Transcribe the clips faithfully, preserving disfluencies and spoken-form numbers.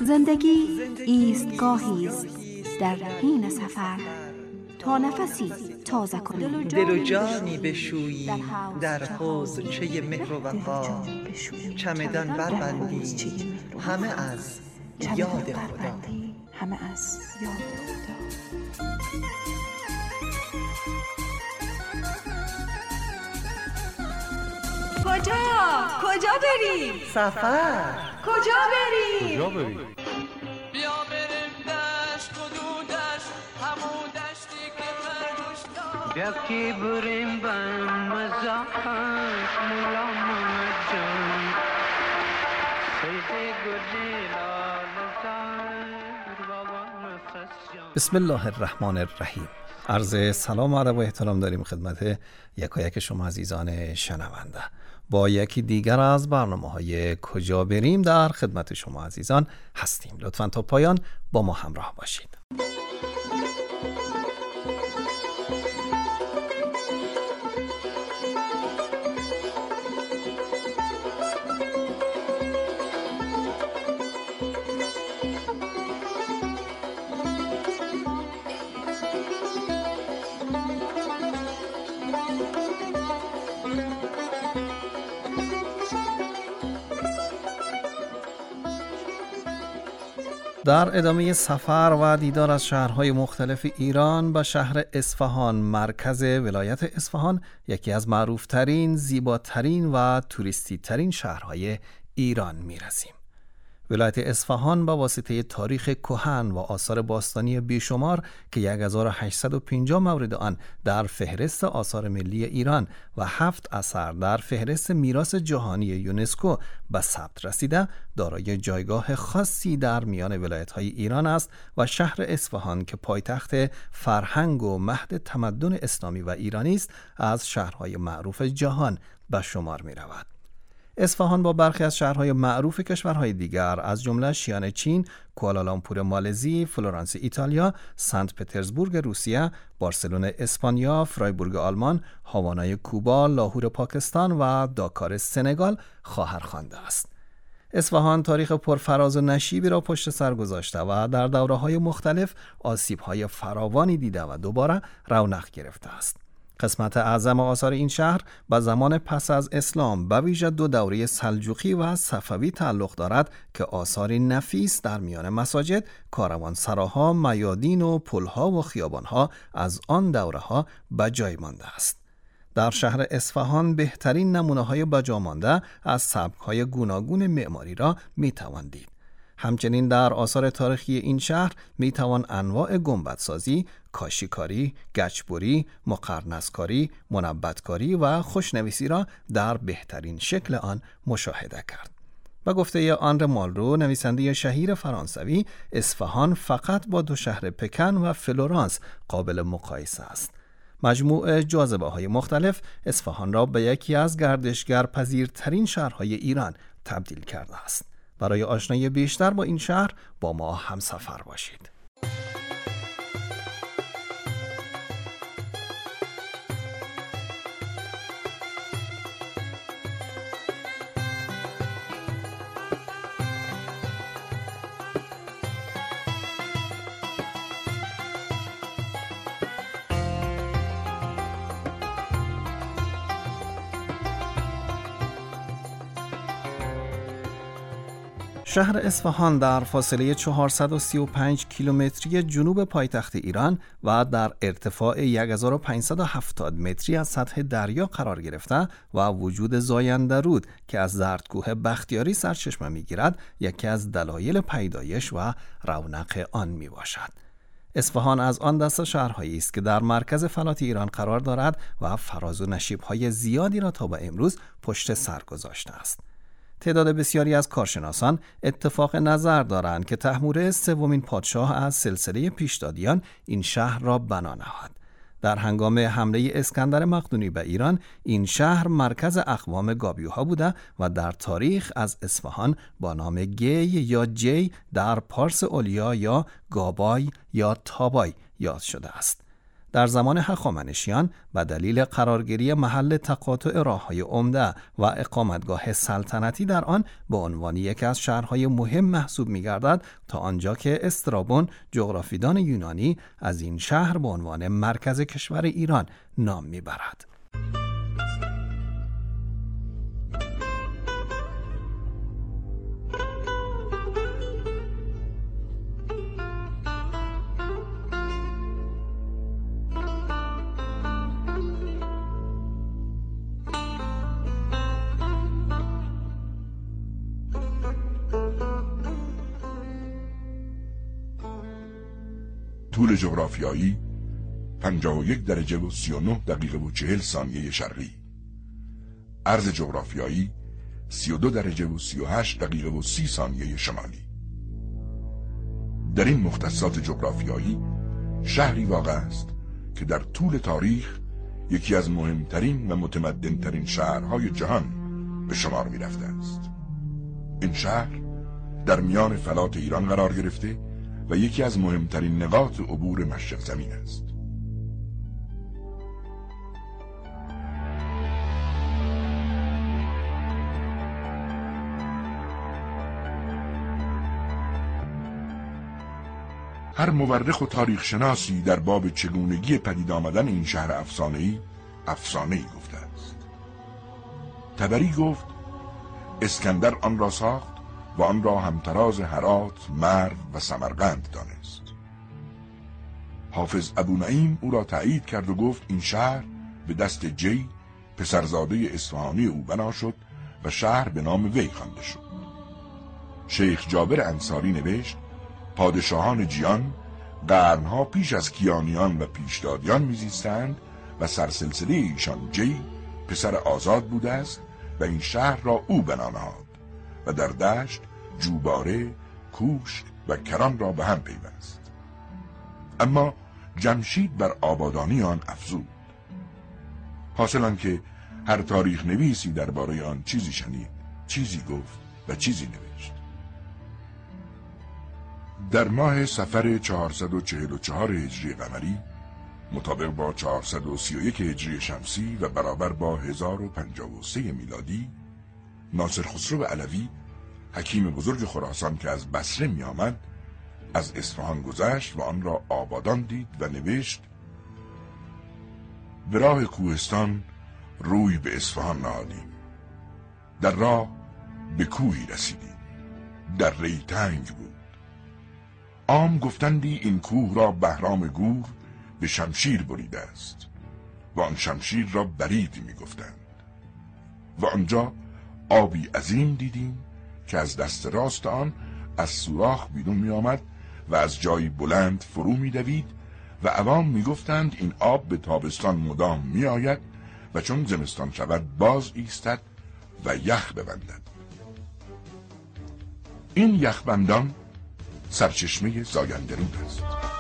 زندگی ایستگاهی است در حین سفر تا نفسی تازه کنی، دل و جانی بشویی در حوضچه مهر و وفا، چمدان بربندی همه از یاد خدا. همه از یاد خدا. کجا؟ کجا بریم؟ سفر. کجا بریم؟ کجا بریم؟ بیا بریم دشت کدودش همون دشتی که خرگوش داشت. بیا که بریم بم مزاحت مولا محمد جان سیده گلی لال زار بابا نفس جان. بسم الله الرحمن الرحیم. عرض سلام و ادب و احترام داریم خدمت یکایک شما عزیزان شنونده. با یکی دیگر از برنامه‌های کجا بریم در خدمت شما عزیزان هستیم. لطفاً تا پایان با ما همراه باشید. در ادامه سفر و دیدار از شهرهای مختلف ایران به شهر اصفهان، مرکز ولایت اصفهان، یکی از معروفترین، زیباترین و توریستی ترین شهرهای ایران میرسیم. ولایت اصفهان با واسطه تاریخ کهن و آثار باستانی بیشمار که هزار و هشتصد و پنجاه مورد آن در فهرست آثار ملی ایران و هفت اثر در فهرست میراث جهانی یونسکو به ثبت رسیده، دارای جایگاه خاصی در میان ولایت‌های ایران است و شهر اصفهان که پایتخت فرهنگ و مهد تمدن اسلامی و ایرانی است، از شهرهای معروف جهان به شمار می‌رود. اصفهان با برخی از شهرهای معروف کشورهای دیگر از جمله شیان چین، کوالالامپور مالزی، فلورانس ایتالیا، سنت پترزبورگ روسیه، بارسلون اسپانیا، فرایبورگ آلمان، هاوانای کوبا، لاهور پاکستان و داکار سنگال خواهر خوانده است. اصفهان تاریخ پرفراز و نشیبی را پشت سر گذاشته و در دوره‌های مختلف آسیب‌های فراوانی دیده و دوباره رونق گرفته است. قسمت اعظم آثار این شهر به زمان پس از اسلام به ویژه دو دوره سلجوقی و صفوی تعلق دارد که آثاری نفیس در میان مساجد، کاروانسراها، میادین و پلها و خیابانها از آن دوره‌ها به جای مانده است. در شهر اصفهان بهترین نمونه‌های بجا مانده از سبک‌های گوناگون معماری را می‌توان دید. همچنین در آثار تاریخی این شهر میتوان انواع گنبدسازی، کاشیکاری، گچبری، مقرنسکاری، منبتکاری و خوشنویسی را در بهترین شکل آن مشاهده کرد. با گفته آندره مالرو، نویسنده شهیر فرانسوی، اصفهان فقط با دو شهر پکن و فلورانس قابل مقایسه است. مجموع جاذبه‌های مختلف اصفهان را به یکی از گردشگر پذیرترین شهرهای ایران تبدیل کرده است. برای آشنایی بیشتر با این شهر با ما همسفر باشید. شهر اصفهان در فاصله چهارصد و سی و پنج کیلومتری جنوب پایتخت ایران و در ارتفاع هزار و پانصد و هفتاد متری از سطح دریا قرار گرفته و وجود زاینده رود که از زردکوه بختیاری سرچشمه می‌گیرد، یکی از دلایل پیدایش و رونق آن میباشد. اصفهان از آن دسته شهرهایی است که در مرکز فلات ایران قرار دارد و فراز و نشیب‌های زیادی را تا به امروز پشت سر گذاشته است. تعداد بسیاری از کارشناسان اتفاق نظر دارند که تحموره سومین پادشاه از سلسله پیشدادیان این شهر را بنا نهاد. در هنگام حمله اسکندر مقدونی به ایران، این شهر مرکز اقوام گابیوها بوده و در تاریخ از اصفهان با نام گی یا جی در پارس اولیا یا گابای یا تابای یاد شده است. در زمان هخامنشیان به دلیل قرارگیری محل تقاطع راه‌های عمده و اقامتگاه سلطنتی در آن به عنوان یکی از شهرهای مهم محسوب می‌گردد، تا آنجا که استرابون جغرافیدان یونانی از این شهر به عنوان مرکز کشور ایران نام می‌برد. طول جغرافیایی پنجاه و یک درجه و سی و نه دقیقه و چهل ثانیه شرقی. عرض جغرافیایی سی و دو درجه و سی و هشت دقیقه و سی ثانیه شمالی. در این مختصات جغرافیایی شهری واقع است که در طول تاریخ یکی از مهمترین و متمدنترین شهرهای جهان به شمار می رفته است. این شهر در میان فلات ایران قرار گرفته و یکی از مهمترین نقاط عبور مشرق زمین است. هر مورخ و تاریخ شناسی در باب چگونگی پدید آمدن این شهر افسانه‌ای افسانه‌ای گفته است. طبری گفت اسکندر آن را ساخت و آن را همتراز هرات، مرو و سمرقند دانست. حافظ ابو نعیم او را تایید کرد و گفت این شهر به دست جی پسرزاده اصفهانی او بنا شد و شهر به نام وی خوانده شد. شیخ جابر انصاری نوشت پادشاهان جیان قرنها پیش از کیانیان و پیشدادیان میزیستند و سرسلسله ایشان جی پسر آزاد بوده است و این شهر را او بنا نهاد و در دشت جوباره، کوشک و کران را به هم پیوست. اما جمشید بر آبادانی آن افزود. حاصل آن که هر تاریخ نویسی درباره آن چیزی شنید، چیزی گفت و چیزی نوشت. در ماه صفر چهارصد و چهل و چهار هجری قمری مطابق با چهارصد و سی و یک هجری شمسی و برابر با هزار و پنجاه و سه میلادی، ناصر خسرو علوی حکیم بزرگ خراسان که از بصره می آمد از اصفهان گذشت و آن را آبادان دید و نوشت به راه کوهستان روی به اصفهان نهادیم. در راه به کوهی رسیدیم. در ری تنگ بود. عام گفتندی این کوه را بهرام گور به شمشیر بریده است و آن شمشیر را بریدی می گفتند. و آنجا آبی عظیم دیدیم که از دست راست آن از سوراخ بیرون می آمد و از جایی بلند فرو می دوید و عوام می گفتند این آب به تابستان مدام می آید و چون زمستان شود باز ایستد و یخ ببندد. این یخبندان سرچشمه زایندرود است.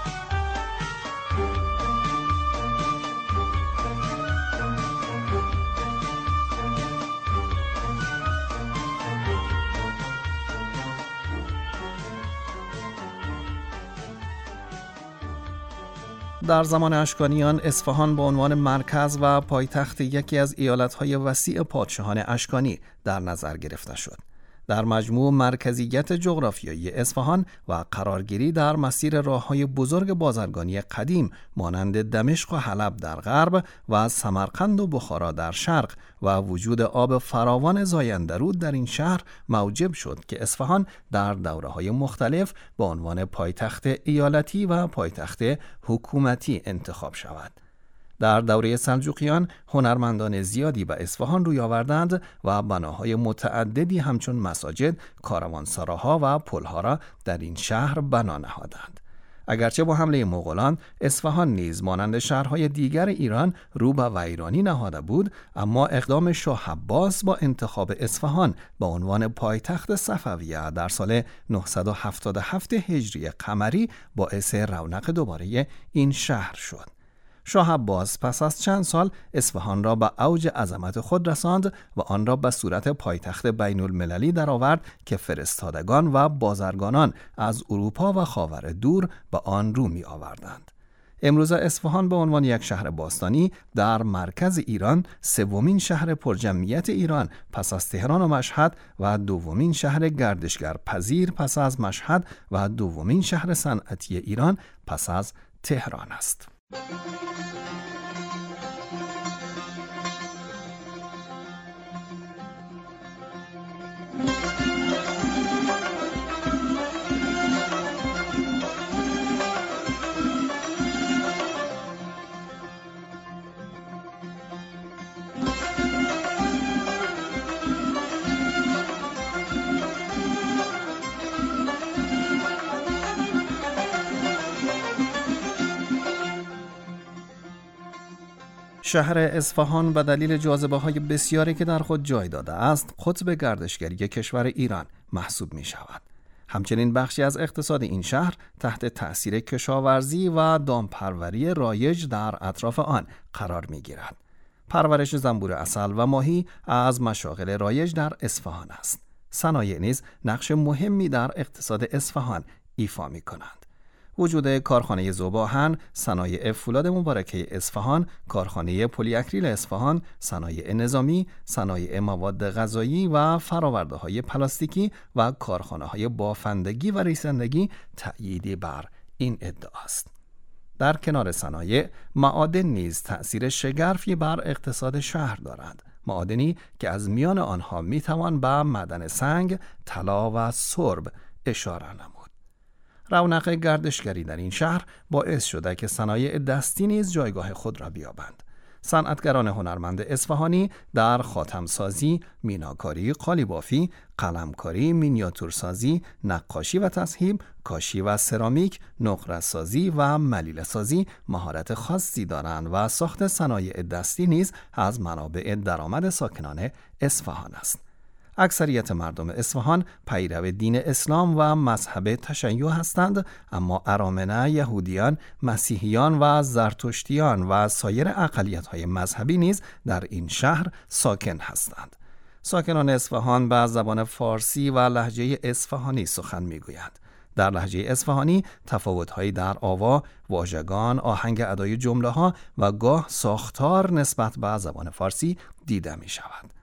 در زمان اشکانیان اصفهان به عنوان مرکز و پایتخت یکی از ایالت‌های وسیع پادشاهان اشکانی در نظر گرفته شد. در مجموع مرکزیت جغرافیایی اصفهان و قرارگیری در مسیر راه‌های بزرگ بازرگانی قدیم مانند دمشق و حلب در غرب و سمرقند و بخارا در شرق و وجود آب فراوان زایندرود در این شهر موجب شد که اصفهان در دوره‌های مختلف به عنوان پایتخت ایالتی و پایتخت حکومتی انتخاب شود. در دوره سلجوقیان هنرمندان زیادی به اصفهان روی آوردند و بناهای متعددی همچون مساجد، کاروانسراها و پلها را در این شهر بنا نهادند. اگرچه با حمله مغولان اصفهان نیز مانند شهرهای دیگر ایران رو به ویرانی نهاده بود، اما اقدام شاه عباس با انتخاب اصفهان به عنوان پایتخت صفویه در سال نهصد و هفتاد و هفت هجری قمری باعث رونق دوباره این شهر شد. شاه عباس پس از چند سال اصفهان را به اوج عظمت خود رساند و آن را به صورت پایتخت بین المللی درآورد که فرستادگان و بازرگانان از اروپا و خاور دور به آن رو می آوردند. امروزه اصفهان به عنوان یک شهر باستانی در مرکز ایران، سومین شهر پرجمعیت ایران پس از تهران و مشهد و دومین شهر گردشگر پذیر پس از مشهد و دومین شهر صنعتی ایران پس از تهران است. شهر اصفهان به دلیل جاذبه‌های بسیاری که در خود جای داده است، قطب گردشگری کشور ایران محسوب می شود. همچنین بخشی از اقتصاد این شهر تحت تأثیر کشاورزی و دامپروری رایج در اطراف آن قرار می گیرد. پرورش زنبور عسل و ماهی از مشاغل رایج در اصفهان است. صنایع نیز نقش مهمی در اقتصاد اصفهان ایفا می کنند. وجود کارخانه ذوب‌آهن، صنایع فولاد مبارکه اصفهان، کارخانه پلی اکریل اصفهان، صنایع نظامی، صنایع مواد غذایی و فرآورده‌های پلاستیکی و کارخانه‌های بافندگی و ریسندگی تأییدی بر این ادعا است. در کنار صنایع، معادن نیز تأثیر شگرفی بر اقتصاد شهر دارند. معادنی که از میان آنها میتوان به معدن سنگ، طلا و سرب اشاره نمود. رونق گردشگری در این شهر باعث شده که صنایع دستی نیز جایگاه خود را بیابند. صنعتگران هنرمند اصفهانی در خاتمسازی، میناکاری، قالیبافی، قلمکاری، مینیاتورسازی، نقاشی و تصهیب، کاشی و سرامیک، نقره‌سازی و ملیله‌سازی مهارت خاصی دارند و ساخت صنایع دستی نیز از منابع درآمد ساکنان اصفهان است. اکثریت مردم اصفهان پیرو دین اسلام و مذهب تشیع هستند، اما ارامنه، یهودیان، مسیحیان و زرتشتیان و سایر اقلیت‌های مذهبی نیز در این شهر ساکن هستند. ساکنان اصفهان به زبان فارسی و لهجه اصفهانی سخن می‌گویند. در لهجه اصفهانی تفاوت‌هایی در آوا، واژگان، آهنگ ادای جمله‌ها و گاه ساختار نسبت به زبان فارسی دیده می‌شود.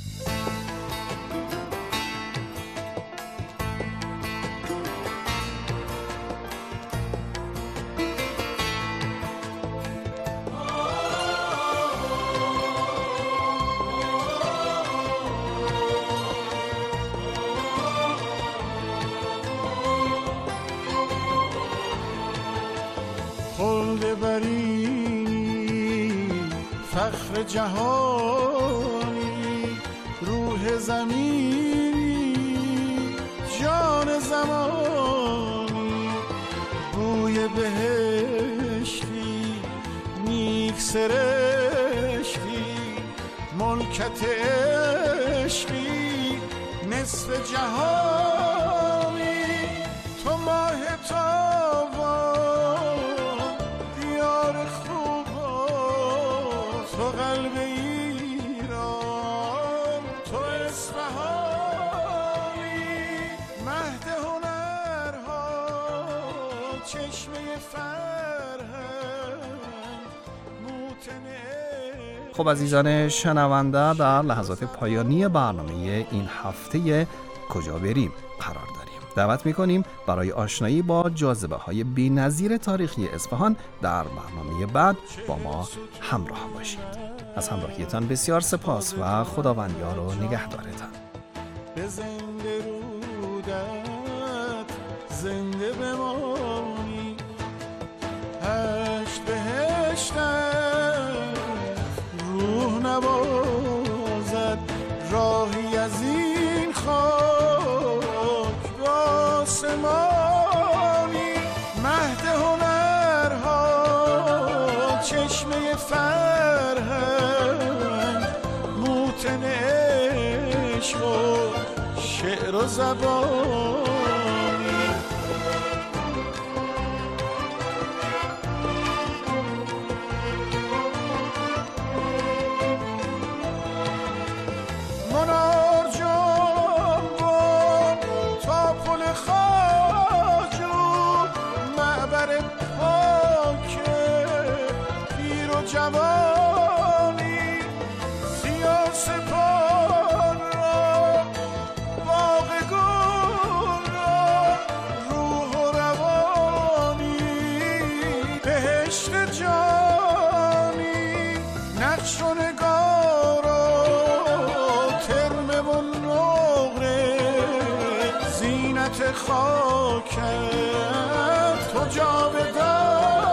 فخر جهانی، روح زمینی، جان زمانی، بوی بهشتی، نیک سرشتی، ملکت عشقی، نصف جهانی، تو ماه تابان، دیار خوبان، تو قلب ایران، تو اصفهانی، مهد هنرها، چشمه فرهنگ، موتن. خب عزیزان شنونده، در لحظات پایانی برنامه این هفته کجا بریم قرار داریم. دعوت میکنیم برای آشنایی با جاذبه های بی‌نظیر تاریخی اصفهان در برنامه بعد با ما همراه باشید. از همراهیتان بسیار سپاس و خداوند یار و نگهدارتان. به زنده رودت زنده بمانی، هشت بهشتت روح نبازد، راهی از این خاک به آسمانی، مهد هنرها، چشمه فرهنگ، موتن عشق و شعر و زبانی. منار جانبان تا پل خواجو، معبر پاک نقش و نگار و ترمه و نقره زینت خاکت تو جاودان